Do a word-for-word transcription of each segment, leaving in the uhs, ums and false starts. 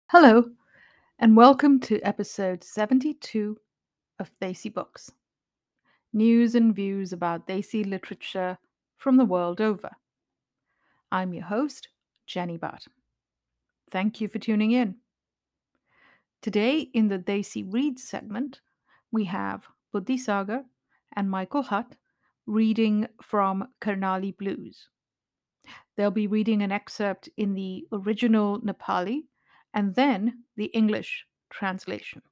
Hello, and welcome to episode seventy-two of Desi Books, news and views about Desi literature from the world over. I'm your host, Jenny Bhatt. Thank you for tuning in. Today, in the Desi Reads segment, we have Buddhisagar and Michael Hutt reading from Karnali Blues. They'll be reading an excerpt in the original Nepali and then the English translation.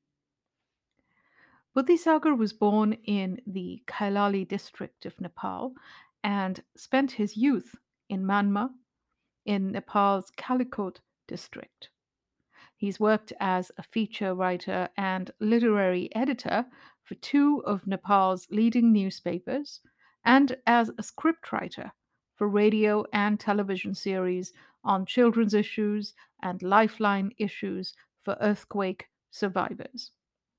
Buddhisagar was born in the Kailali district of Nepal and spent his youth in Manma in Nepal's Kalikot district. He's worked as a feature writer and literary editor for two of Nepal's leading newspapers and as a scriptwriter for radio and television series on children's issues and lifeline issues for earthquake survivors.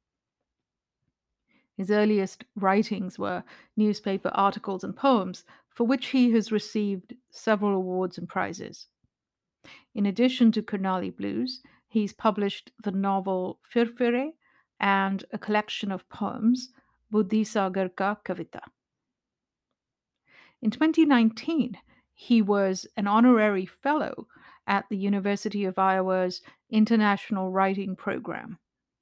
His earliest writings were newspaper articles and poems, for which he has received several awards and prizes. In addition to Karnali Blues, he's published the novel Firfire and a collection of poems, Buddhisagar Ka Kavita. In twenty nineteen, he was an honorary fellow at the University of Iowa's International Writing Program.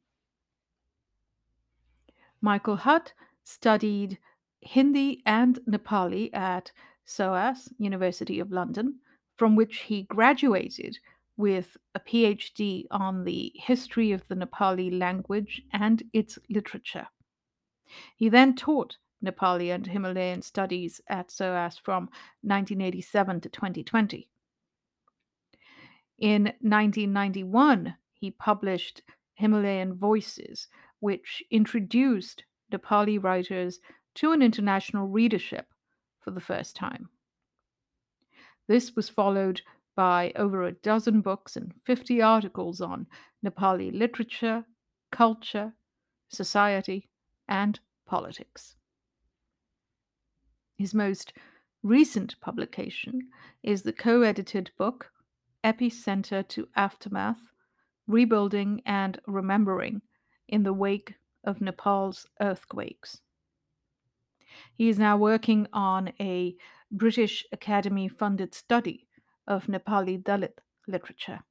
Michael Hutt studied Hindi and Nepali at S O A S, University of London, from which he graduated with a PhD on the history of the Nepali language and its literature. He then taught Nepali and Himalayan studies at S O A S from nineteen eighty-seven to twenty twenty. In nineteen ninety-one, he published Himalayan Voices, which introduced Nepali writers to an international readership for the first time. This was followed by over a dozen books and fifty articles on Nepali literature, culture, society, and politics. His most recent publication is the co-edited book Epicenter to Aftermath, Rebuilding and Remembering in the Wake of Nepal's Earthquakes. He is now working on a British Academy-funded study of Nepali Dalit literature.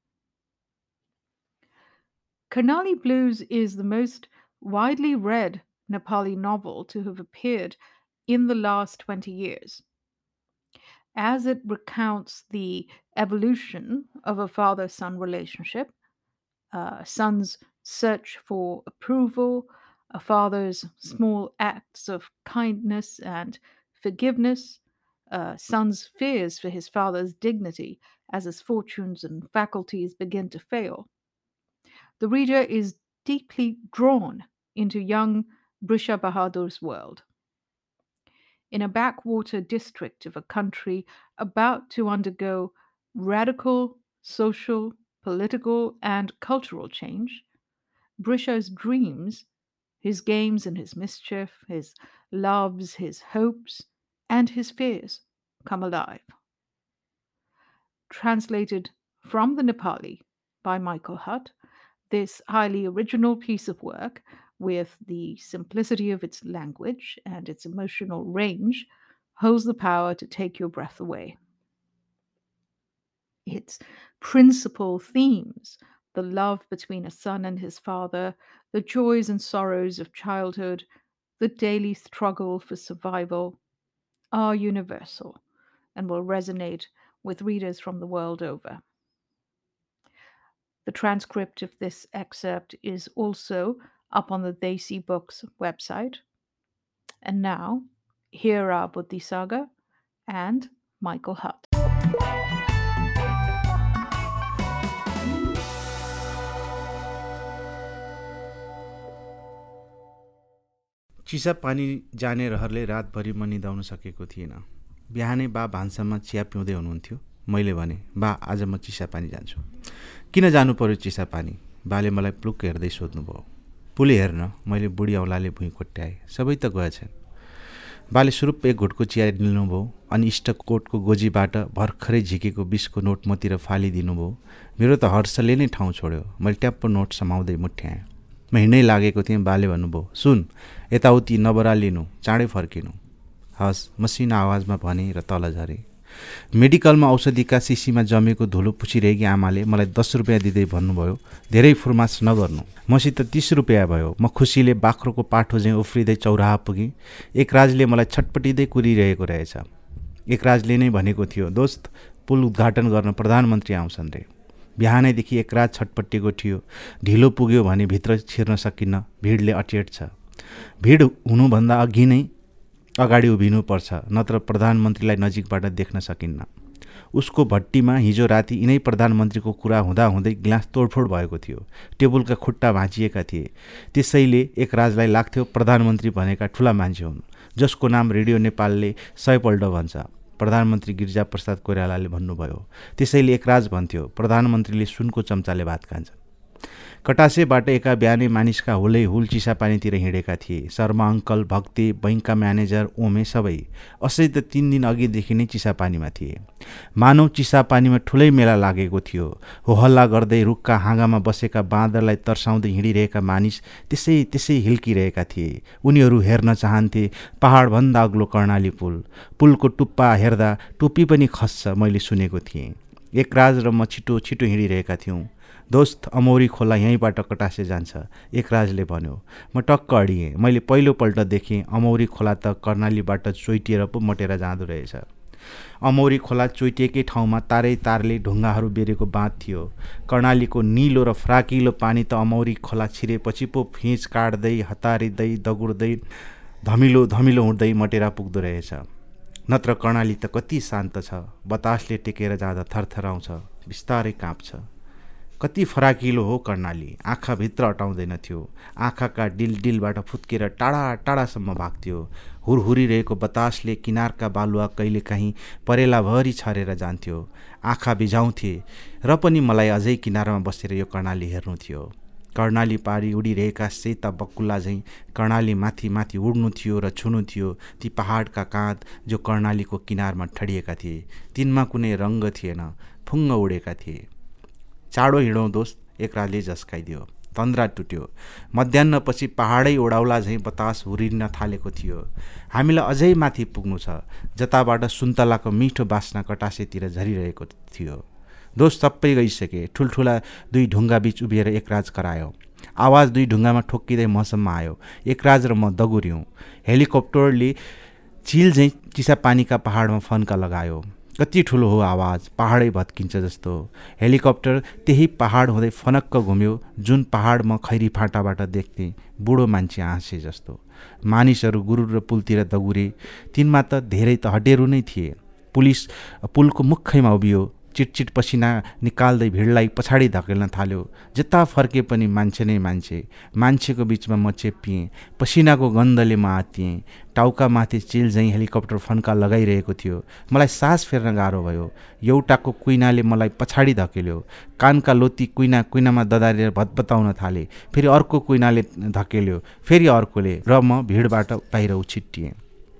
Karnali Blues is the most widely read Nepali novel to have appeared in the last twenty years, as it recounts the evolution of a father-son relationship, a son's search for approval, a father's small acts of kindness and forgiveness, a son's fears for his father's dignity as his fortunes and faculties begin to fail. The reader is deeply drawn into young Brisha Bahadur's world. In a backwater district of a country about to undergo radical social, political, and cultural change, Brisha's dreams, his games and his mischief, his loves, his hopes, and his fears come alive. Translated from the Nepali by Michael Hutt, this highly original piece of work, with the simplicity of its language and its emotional range, holds the power to take your breath away. Its principal themes, the love between a son and his father, the joys and sorrows of childhood, the daily struggle for survival, are universal and will resonate with readers from the world over. The transcript of this excerpt is also up on the Desi Books website. And now, here are Buddhisagar and Michael Hutt. चिसा पानी जाने रहरले रातभरि म निदाउन सकेको थिएन। बिहानै बा भान्सामा chia पिउँदै हुनुहुन्थ्यो। मैले भने, बा आज म चिसा पानी जान्छु। किन जानु पर्यो चिसा पानी? बाले मलाई प्लुक्क हेर्दै सोध्नुभयो। पुली हेर्न, मैले बुढी औँलाले भुइँ कोट्याएँ। सबै त गएछन्। बाले सुरुप एक घुटको चिया लिनुभयो अनि इष्टकोटको गोजीबाट भर्खरै झिकेको बिसको नोट मतिर फालिदिनुभयो। मेरो त हर्षले नै ठाउँ छोड्यो। मैले ट्याप्प नोट समाउँदै मुठ्याएँ। म हिँड्नै लागेको थिएँ। बाले भन्नुभयो, सुन, यताउति नबरालिनु, चाँडै फर्किनु। हस्, मसिनो आवाजमा भने र तल झरेँ। मेडिकलमा औषधिका सिसीमा जमेको धुलो पुछिरहेकी आमाले मलाई दस रुपियाँ दिँदै भन्नुभयो, धेरै फुर्मास नगर्नु। मसित तीस रुपियाँ भयो। म खुसीले बाख्रोको पाठो झैँ उफ्रिँदै चौराहा पुगेँ। एकराजले मलाई छटपटिँदै कुरिरहेको रहेछ। एकराजले नै भनेको थियो, दोस्त, पुल उद्घाटन गर्न प्रधानमन्त्री आउँछन् रे। बिहानैदेखि एकराज छटपट्टिएको थियो। ढिलो पुग्यो भने भित्र छिर्न सकिन्न, भिडले अटेट छ। भिड हुनुभन्दा अघि नै अगाडि उभिनुपर्छ, नत्र प्रधानमन्त्रीलाई नजिकबाट देख्न सकिन्न। उसको भट्टीमा हिजो राति यिनै प्रधानमन्त्रीको कुरा हुँदाहुँदै ग्लास तोडफोड भएको थियो। टेबुलका खुट्टा भाँचिएका थिए। त्यसैले एकराजलाई लाग्थ्यो प्रधानमन्त्री भनेका ठुला मान्छे हुन्, जसको नाम रेडियो नेपालले सयपल्ट भन्छ। प्रधानमन्त्री गिरिजाप्रसाद कोइरालाले भन्नुभयो। त्यसैले एकराज भन्थ्यो, प्रधानमन्त्रीले सुनको चम्चाले भात खान्छ। कटासेबाट एका बिहानै मानिसका हुलै हुल चिसापानीतिर हिँडेका थिए। शर्मा अङ्कल, भक्ते, बैङ्कका म्यानेजर, ओमे सबै असै त तीन दिन अघिदेखि नै चिसापानीमा थिए। मानव चिसापानीमा ठुलै मेला लागेको थियो। हो हल्ला गर्दै रुखका हाँगामा बसेका बाँदरलाई तर्साउँदै हिँडिरहेका मानिस त्यसै त्यसै हिल्किरहेका थिए। उनीहरू हेर्न चाहन्थे पहाडभन्दा अग्लो कर्णाली पुल। पुलको टुप्पा हेर्दा टोपी पनि खस्छ, मैले सुनेको थिएँ। एकराज र म छिटो छिटो हिँडिरहेका थियौँ। दोस्त, अमौरी खोला यहीँबाट कटासे जान्छ, एकराजले भन्यो। म टक्क अडिएँ। मैले पहिलोपल्ट देखेँ अमौरी खोला त कर्णालीबाट चोइटिएर पो मटेर जाँदो रहेछ। अमौरी खोला चोइटिएकै ठाउँमा तारै तारले ढुङ्गाहरू बेरेको बाँध थियो। कर्णालीको निलो र फ्राकिलो पानी त अमौरी खोला छिरेपछि पो फिँच काट्दै, हतारिँदै, दगुर्दै, धमिलो धमिलो हुँदै मटेरा पुग्दो रहेछ। नत्र कर्णाली त कति शान्त छ। बतासले टेकेर जाँदा थरथराउँछ, बिस्तारै काँप्छ। कति फराकिलो हो कर्णाली। आँखाभित्र अटाउँदैन थियो। आँखाका डिल डिलबाट फुत्केर टाढा टाढासम्म भाग्थ्यो। हुरहुरिरहेको बतासले किनारका बालुवा कहिलेकाहीँ परेलाभरि छरेर जान्थ्यो। आँखा बिझाउँथे र पनि मलाई अझै किनारमा बसेर यो कर्णाली हेर्नु थियो। कर्णाली पारी उडिरहेका सेता बकुल्ला झैँ कर्णाली माथि माथि उड्नु थियो र छुनु थियो ती पहाडका काँध जो कर्णालीको किनारमा ठडिएका थिए। तिनमा कुनै रङ्ग थिएन, फुङ्ग उडेका थिए। चाँडो हिँडौँ दोस्त, एकराजले झस्काइदियो। तन्द्रा टुट्यो। मध्याहपछि पहाडै ओडाउला झैँ बतास हुरिन थालेको थियो। हामीलाई अझै माथि पुग्नु छ, जताबाट सुन्तलाको मिठो बास्ना कटासेतिर झरिरहेको थियो। दोस्त, सबै गइसके। ठुल्ठुला दुई ढुङ्गा बीच उभिएर एकराज करायो। आवाज दुई ढुङ्गामा ठोक्किँदै मसम्म आयो। एकराज र म दगुर्यौँ। हेलिकप्टरले झिल झैँ चिसापानीका पहाडमा फन्का लगायो। कति ठुलो हो आवाज, पहाडै भत्किन्छ जस्तो। हेलिकप्टर त्यही पहाड हुँदै फनक्क घुम्यो जुन पहाड म खैरी फाँटाबाट देख्थेँ। बुढो मान्छे हाँसे जस्तो। मानिसहरू गुरुर र पुलतिर दगुरे। तिनमा त धेरै त हटेरू नै थिए। पुलिस पुलको मुखैमा उभियो। चिटचिट पसिना निकाल्दै भिडलाई पछाडि धकेल्न थाल्यो। जता फर्के पनि मान्छे नै मान्छे। मान्छेको बिचमा म चेप्पिएँ। पसिनाको गन्धले म आत्तिएँ। टाउकामाथि चिल झैँ हेलिकप्टर फन्का लगाइरहेको थियो। मलाई सास फेर्न गाह्रो भयो। एउटाको कुइनाले मलाई पछाडि धकेल्यो। कानका लोती कुइना कुइनामा ददारेर भतभताउन थाले। फेरि अर्को कुइनाले धकेल्यो, फेरि अर्कोले, र म भिडबाट बाहिर उछिट्टिएँ।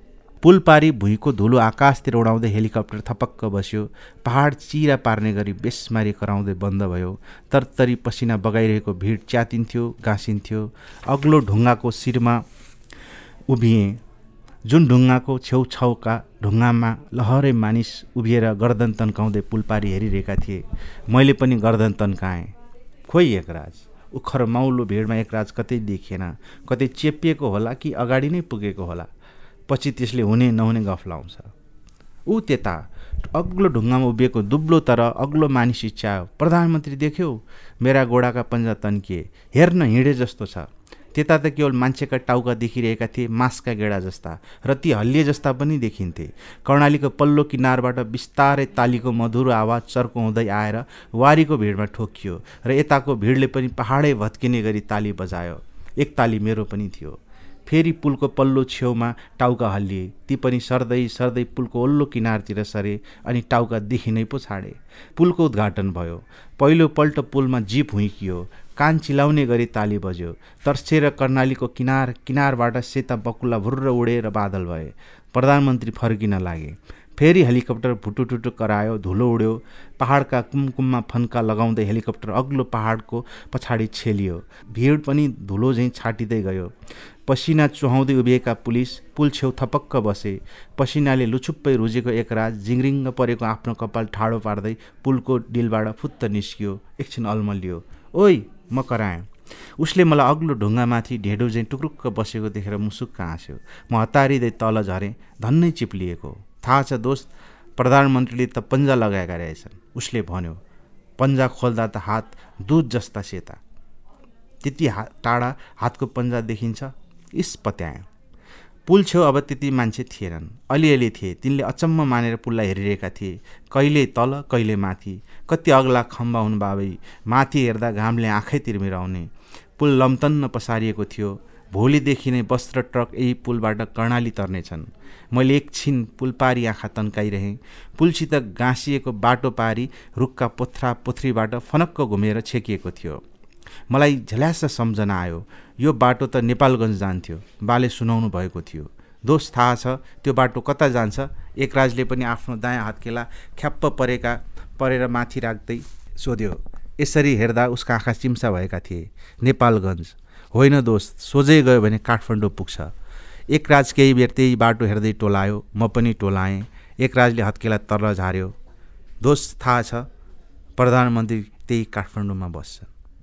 पुल पारी भुइँको धुलो आकाशतिर उडाउँदै हेलिकप्टर थपक्क बस्यो। पहाड चिरा पार्ने गरी बेसमारी कराउँदै बन्द भयो। तरतरी पसिना बगाइरहेको भिड च्यातिन्थ्यो, गाँसिन्थ्यो। अग्लो ढुङ्गाको शिरमा उभिएँ। जुन ढुङ्गाको छेउछाउका ढुङ्गामा लहरै मानिस उभिएर गर्दन तन्काउँदै पुल पारी हेरिरहेका थिए। मैले पनि गर्दन तन्काएँ। खोइ एकराज। उखर माउलो भिडमा एकराज कतै देखिएन। कतै चेपिएको होला कि अगाडि नै पुगेको होला। पछि त्यसले हुने नहुने गफ लाउँछ। ऊ त्यता अग्लो ढुङ्गामा उभिएको दुब्लो तर अग्लो मानिस इच्छायो। प्रधानमन्त्री देख्यौ? मेरा गोडाका पन्जा तन्किए। हेर्न हिँडे जस्तो छ। त्यता त केवल मान्छेका टाउका देखिरहेका थिए, मासका गेडा जस्ता, र ती हल्लिए जस्ता पनि देखिन्थे। कर्णालीको पल्लो किनारबाट बिस्तारै तालीको मधुरो आवाज चर्को हुँदै आएर वारीको भिडमा ठोकियो र यताको भिडले पनि पहाडै भत्किने गरी ताली बजायो। एक ताली मेरो पनि थियो। फेरि पुलको पल्लो छेउमा टाउका हल्लिए। ती पनि सर्दै सर्दै पुलको ओल्लो किनारतिर सरे अनि टाउका देखिनै पो छाडे। पुलको उद्घाटन भयो। पहिलोपल्ट पुलमा जीप हुइकियो। कान चिलाउने गरी ताली बज्यो। तर्सेर कर्णालीको किनार किनारबाट सेता बकुल्ला भुर्र उडेर बादल भए। प्रधानमन्त्री फर्किन लागे। फेरि हेलिकप्टर भुटुटुटु करायो, धुलो उड्यो। पहाडका कुमकुममा फन्का लगाउँदै हेलिकप्टर अग्लो पहाडको पछाडि छेलियो। भिड पनि धुलो झैँ छाटिँदै गयो। पसिना चुहाउँदै उभिएका पुलिस पुल छेउ थपक्क बसे। पसिनाले लुछुप्पै रुजेको एकराज जिङ्रिङ्ग परेको आफ्नो कपाल ठाडो पार्दै पुलको डिलबाट फुत्त निस्कियो। एकछिन अल्मलियो। ओइ, म कराएँ। उसले मलाई अग्लो ढुङ्गामाथि ढेडो झैँ टुक्रुक्क बसेको देखेर मुसुक्क हाँस्यो। म हतारिँदै तल झरेँ। धन्नै चिप्लिएको। थाहा छ दोस्त, प्रधानमन्त्रीले त पन्जा लगाएका रहेछन्। उसले भन्यो। पन्जा खोल्दा त हात दुध जस्ता सेता। त्यति हा टाढा हातको पन्जा देखिन्छ? इस पत्याएँ। पुल छेउ अब त्यति मान्छे थिएनन्। अलिअलि थिए। तिनले अचम्म मानेर पुललाई हेरिरहेका थिए। कहिले तल कहिले माथि। कति अग्ला खम्बा हुन् बाबै। माथि हेर्दा घामले आँखै तिर्मिराउने। पुल लम्तन्न पसारिएको थियो। भोलिदेखि नै बस र ट्रक यही पुलबाट कर्णाली तर्नेछन्। मैले एकछिन पुल पारी आँखा तन्काइरहेँ। पुलसित गाँसिएको बाटो पारी रुखका पोथ्रा पोथ्रीबाट फनक्क घुमेर छेकिएको थियो। मलाई झल्यास सम्झना आयो। यो बाटो त नेपालगञ्ज जान्थ्यो। बाले सुनाउनु भएको थियो। दोस्त थाहा छ त्यो बाटो कता जान्छ? एकराजले पनि आफ्नो दायाँ हातखेला ख्याप्प परेका परेर माथि राख्दै सोध्यो। यसरी हेर्दा उसका आँखा चिम्सा भएका थिए। नेपालगञ्ज होइन दोस्त, सोझै गयो भने काठमाडौँ पुग्छ। एकराज केही बेर त्यही बाटो हेर्दै टोलायो। म पनि टोलाएँ। एकराजले हत्केला तल झार्यो। दोस्त थाहा छ प्रधानमन्त्री त्यही काठमाडौँमा बस्छन्।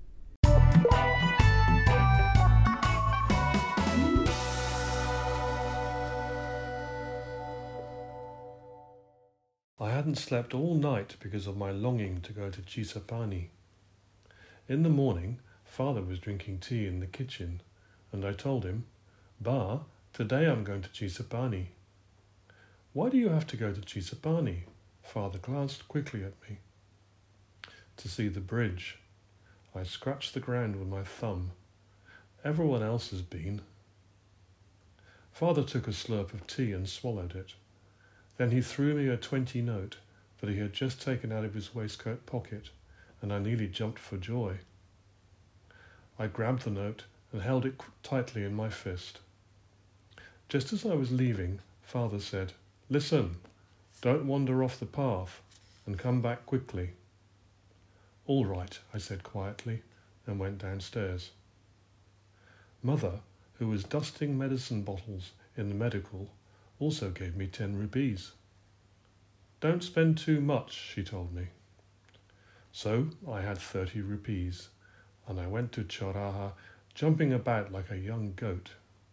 I hadn't slept all night because of my longing to go to Chisapani. In the morning, Father was drinking tea in the kitchen, and I told him, Ba, today I'm going to Chisapani. Why do you have to go to Chisapani? Father glanced quickly at me. To see the bridge. I scratched the ground with my thumb. Everyone else has been. Father took a slurp of tea and swallowed it. Then he threw me a twenty note that he had just taken out of his waistcoat pocket, and I nearly jumped for joy. I grabbed the note and held it tightly in my fist. Just as I was leaving, Father said, Listen, don't wander off the path, and come back quickly. All right, I said quietly, and went downstairs. Mother, who was dusting medicine bottles in the medical, also gave me ten rupees. Don't spend too much, she told me. So I had thirty rupees, and I went to Choraha, jumping about like a young goat.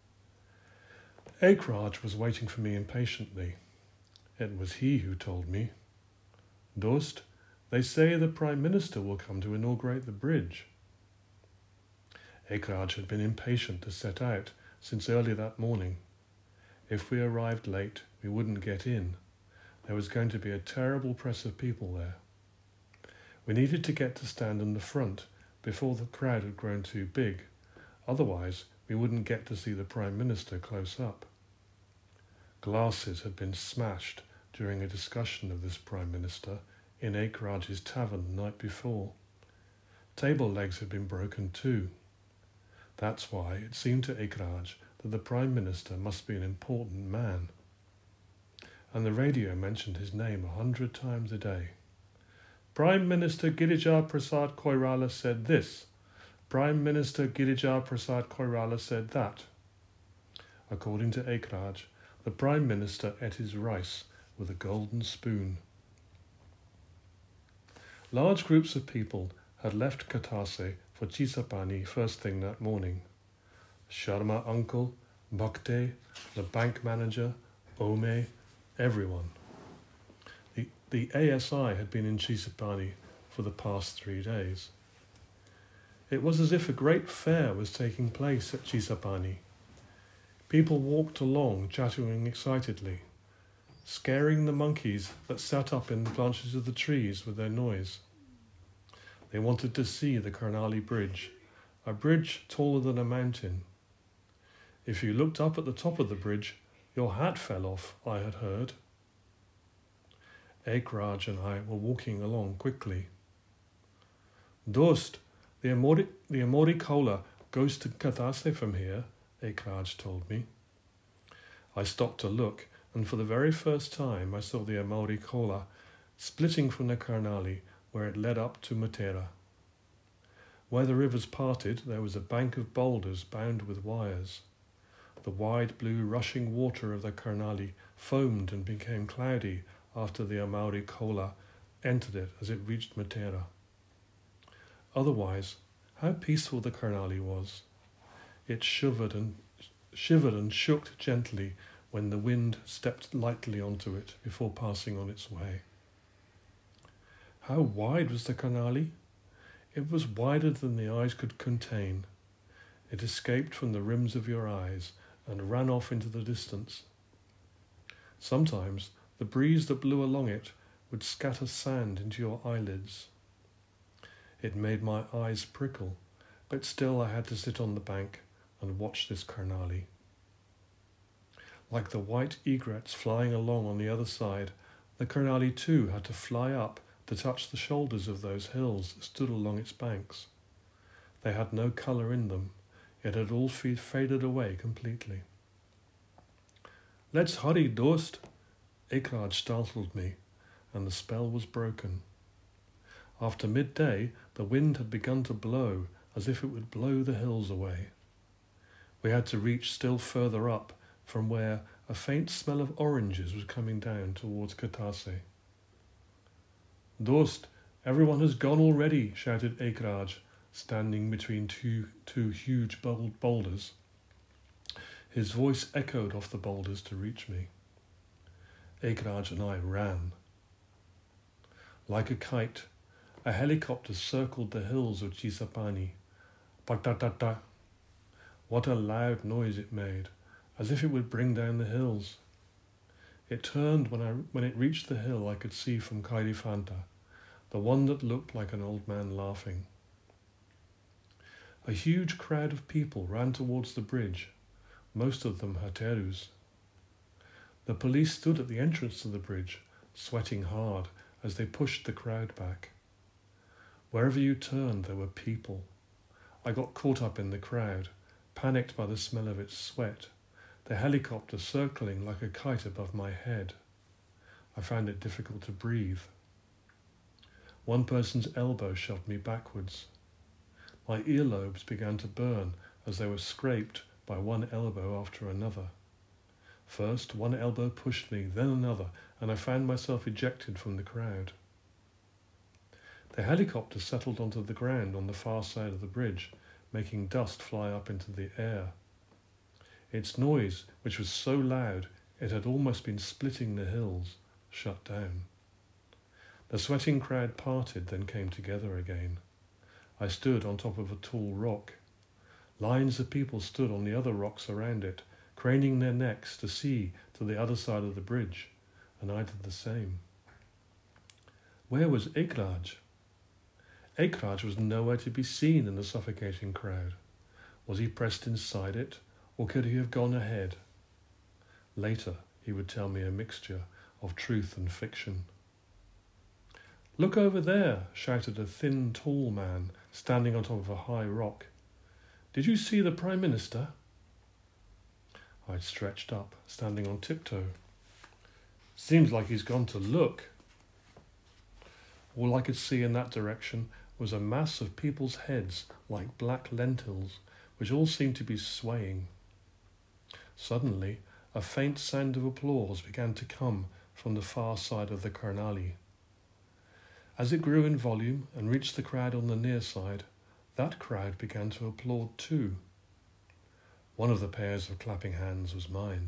Ekraj was waiting for me impatiently. It was he who told me, Dost, they say the Prime Minister will come to inaugurate the bridge. Ekraj had been impatient to set out since early that morning. If we arrived late, we wouldn't get in. There was going to be a terrible press of people there. We needed to get to stand in the front before the crowd had grown too big. Otherwise, we wouldn't get to see the Prime Minister close up. Glasses had been smashed during a discussion of this Prime Minister in Ekraj's tavern the night before. Table legs had been broken too. That's why it seemed to Ekraj that the Prime Minister must be an important man. And the radio mentioned his name a hundred times a day. Prime Minister Girija Prasad Koirala said this. Prime Minister Girija Prasad Koirala said that. According to Ekraj, the Prime Minister ate his rice with a golden spoon. Large groups of people had left Katase for Chisapani first thing that morning. Sharma uncle, Bhakte, the bank manager, Ome, everyone. The, the A S I had been in Chisapani for the past three days. It was as if a great fair was taking place at Chisapani. People walked along, chattering excitedly, scaring the monkeys that sat up in the branches of the trees with their noise. They wanted to see the Karnali Bridge, a bridge taller than a mountain. If you looked up at the top of the bridge, your hat fell off, I had heard. Ekraj and I were walking along quickly. Dost, the Amori, the Amori Kola goes to Katase from here, Ekraj told me. I stopped to look, and for the very first time I saw the Amori Kola splitting from the Karnali where it led up to Matera. Where the rivers parted, there was a bank of boulders bound with wires. The wide blue rushing water of the Karnali foamed and became cloudy after the Amori Kola entered it as it reached Matera. Otherwise, how peaceful the Karnali was. It shivered and shivered and shook gently when the wind stepped lightly onto it before passing on its way. How wide was the Karnali? It was wider than the eyes could contain. It escaped from the rims of your eyes and ran off into the distance. Sometimes the breeze that blew along it would scatter sand into your eyelids. It made my eyes prickle, but still I had to sit on the bank and watch this Karnali. Like the white egrets flying along on the other side, the Karnali too had to fly up to touch the shoulders of those hills that stood along its banks. They had no colour in them, it had all faded away completely. Let's hurry, Dost! Ekraj startled me, and the spell was broken. After midday, the wind had begun to blow as if it would blow the hills away. We had to reach still further up from where a faint smell of oranges was coming down towards Katase. Dost, everyone has gone already, shouted Ekraj, standing between two, two huge boulders. His voice echoed off the boulders to reach me. Ekraj and I ran. Like a kite, a helicopter circled the hills of Chisapani. Pa-ta-ta-ta. What a loud noise it made, as if it would bring down the hills. It turned when, I, when it reached the hill I could see from Kairifanta, the one that looked like an old man laughing. A huge crowd of people ran towards the bridge, most of them Haterus. The police stood at the entrance to the bridge, sweating hard as they pushed the crowd back. Wherever you turned, there were people. I got caught up in the crowd, panicked by the smell of its sweat, the helicopter circling like a kite above my head. I found it difficult to breathe. One person's elbow shoved me backwards. My earlobes began to burn as they were scraped by one elbow after another. First, one elbow pushed me, then another, and I found myself ejected from the crowd. The helicopter settled onto the ground on the far side of the bridge, making dust fly up into the air. Its noise, which was so loud it had almost been splitting the hills, shut down. The sweating crowd parted, then came together again. I stood on top of a tall rock. Lines of people stood on the other rocks around it, craning their necks to see to the other side of the bridge, and I did the same. Where was Ekraj? Ekraj was nowhere to be seen in the suffocating crowd. Was he pressed inside it, or could he have gone ahead? Later, he would tell me a mixture of truth and fiction. Look over there, shouted a thin, tall man standing on top of a high rock. Did you see the Prime Minister? I'd stretched up, standing on tiptoe. Seems like he's gone to look. All I could see in that direction was a mass of people's heads like black lentils, which all seemed to be swaying. Suddenly, a faint sound of applause began to come from the far side of the Karnali. As it grew in volume and reached the crowd on the near side, that crowd began to applaud too. One of the pairs of clapping hands was mine.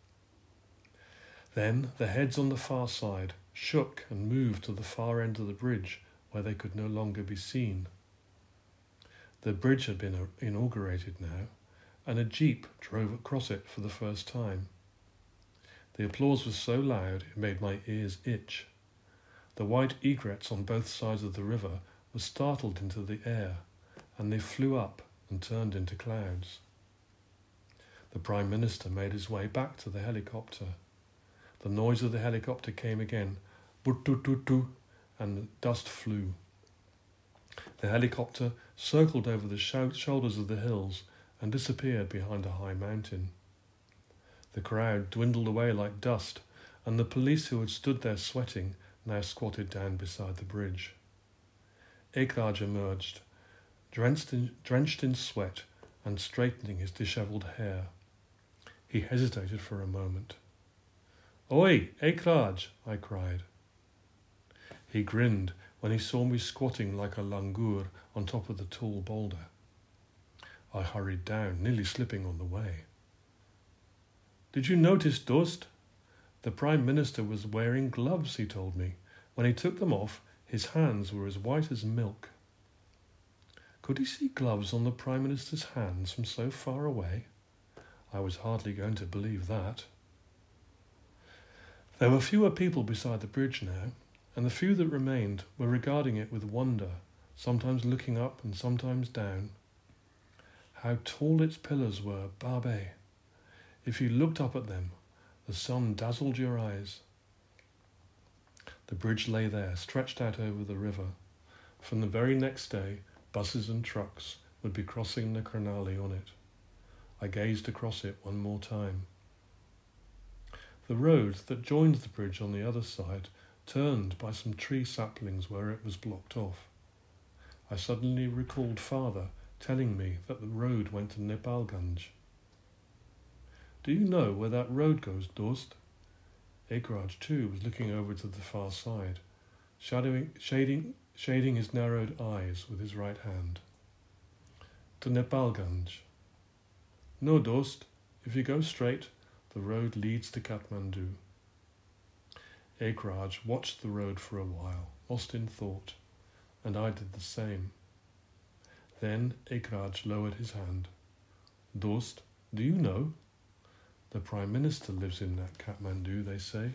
Then the heads on the far side shook and moved to the far end of the bridge where they could no longer be seen. The bridge had been inaugurated now, and a jeep drove across it for the first time. The applause was so loud it made my ears itch. The white egrets on both sides of the river were startled into the air, and they flew up and turned into clouds. The Prime Minister made his way back to the helicopter. The noise of the helicopter came again, "But-tu-tu-tu," and dust flew. The helicopter circled over the sh- shoulders of the hills and disappeared behind a high mountain. The crowd dwindled away like dust, and the police who had stood there sweating now squatted down beside the bridge. Ekraj emerged, drenched in, drenched in sweat and straightening his dishevelled hair. He hesitated for a moment. "Oi, Ekraj!" I cried. He grinned when he saw me squatting like a langur on top of the tall boulder. I hurried down, nearly slipping on the way. "Did you notice, Dost? The Prime Minister was wearing gloves," he told me. "When he took them off, his hands were as white as milk." Could he see gloves on the Prime Minister's hands from so far away? I was hardly going to believe that. There were fewer people beside the bridge now, and the few that remained were regarding it with wonder, sometimes looking up and sometimes down. How tall its pillars were, Barbet! If you looked up at them, the sun dazzled your eyes. The bridge lay there, stretched out over the river. From the very next day, buses and trucks would be crossing the Karnali on it. I gazed across it one more time. The road that joined the bridge on the other side turned by some tree saplings where it was blocked off. I suddenly recalled Father telling me that the road went to Nepalganj. "Do you know where that road goes, Dost?" Ekraj, too, was looking over to the far side, shadowing, shading, shading his narrowed eyes with his right hand. "To Nepalganj." "No, Dost. If you go straight, the road leads to Kathmandu." Ekraj watched the road for a while, lost in thought, and I did the same. Then Ekraj lowered his hand. "Dost, do you know? The Prime Minister lives in that Kathmandu, they say."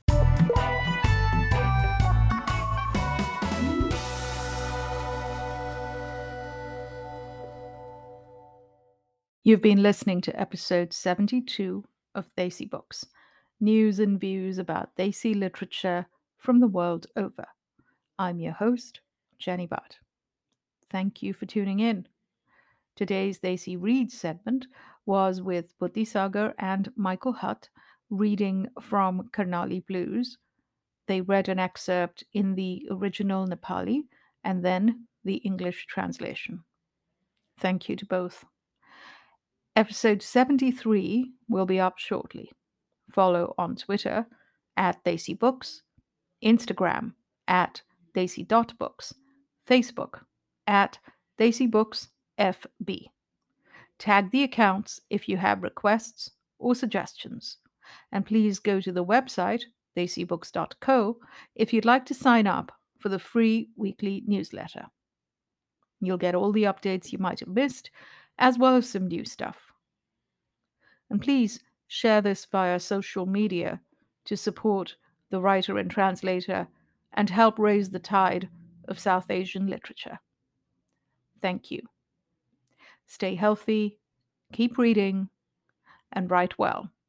You've been listening to episode seventy-two of Desi Books, news and views about Desi literature from the world over. I'm your host, Jenny Butt. Thank you for tuning in. Today's Desi Reads segment was with Buddhi Sagar and Michael Hutt reading from Karnali Blues. They read an excerpt in the original Nepali and then the English translation. Thank you to both. Episode seventy-three will be up shortly. Follow on Twitter at Desi Books, Instagram at Desi dot books, Facebook at Desi Books F B. Tag the accounts if you have requests or suggestions. And please go to the website desi books dot co if you'd like to sign up for the free weekly newsletter. You'll get all the updates you might have missed, as well as some new stuff. And please share this via social media to support the writer and translator and help raise the tide of South Asian literature. Thank you. Stay healthy, keep reading, and write well.